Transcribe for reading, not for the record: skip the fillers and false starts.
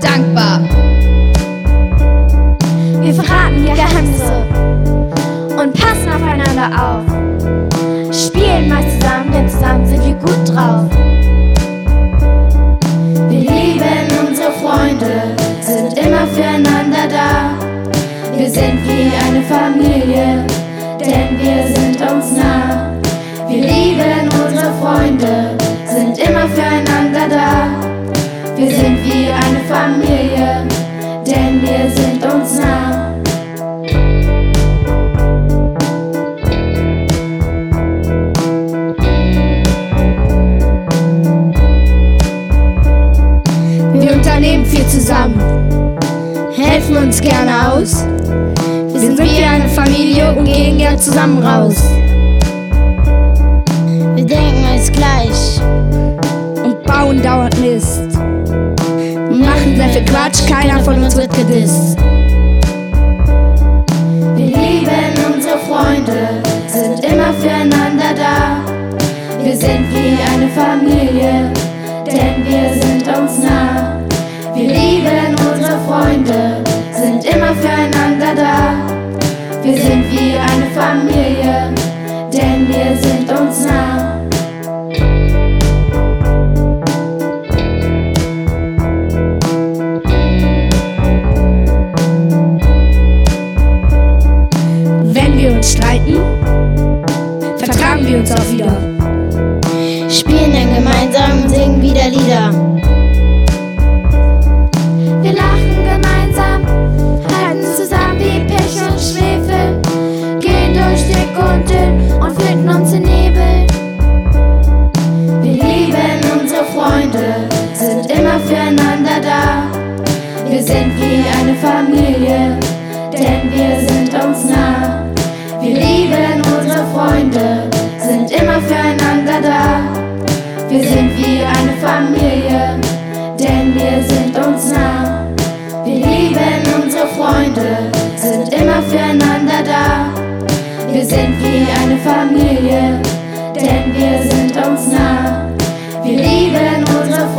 dankbar. Wir verraten Geheimnisse und passen aufeinander auf. Spielen mal zusammen, denn zusammen sind wir gut drauf. Wir lieben unsere Freunde, sind immer füreinander da. Wir sind wie eine Familie, denn wir sind uns nah. Wir lieben unsere Freunde, sind immer füreinander da. Wir sind wie eine Familie, denn wir sind uns nah. Wir unternehmen viel zusammen, helfen uns gerne aus. Wir sind wie eine Familie und gehen gern zusammen raus. Wir denken alles gleich Und bauen dauernd Mist. Machen sehr viel Quatsch, keiner von uns wird gedisst. Wir lieben unsere Freunde, sind immer füreinander da. Wir sind wie eine Familie, denn wir sind uns nah. Wir lieben unsere Freunde, sind immer füreinander da. Wir sind wie eine Familie, denn wir sind uns nah. Wenn wir uns streiten, vertragen wir uns auch wieder. Spielen dann gemeinsam und singen wieder Lieder. Wir lachen gemeinsam, halten zusammen wie Pech und Schwefel, gehen durch dick und dünn und flitten uns in Nebel. Wir lieben unsere Freunde, sind immer füreinander da. Wir sind wie eine Familie, denn wir sind uns nah. Wir lieben unsere Freunde, sind immer füreinander da. Wir sind wie eine Familie, denn wir sind uns nah. Wir lieben unsere Freunde, sind immer füreinander da. Wir sind wie eine Familie, denn wir sind uns nah. Wir lieben unsere